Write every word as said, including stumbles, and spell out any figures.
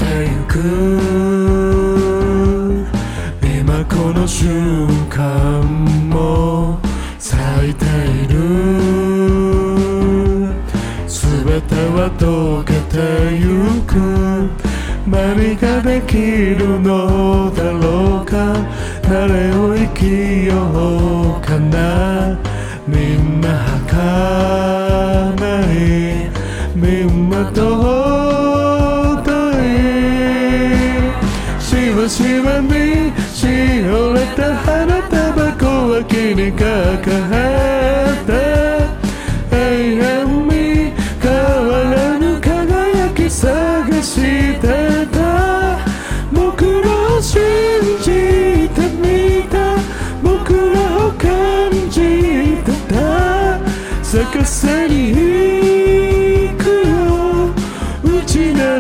ゆく今この瞬間も咲いている全ては溶けてゆく何ができるのだろうか誰を生きようかなみんな儚いみんな尊いしわしわにしおれた花束小脇に抱えて永遠に変わらぬ輝き探してた僕らを信じてみた僕らを感じてた逆さに行くよ打ち鳴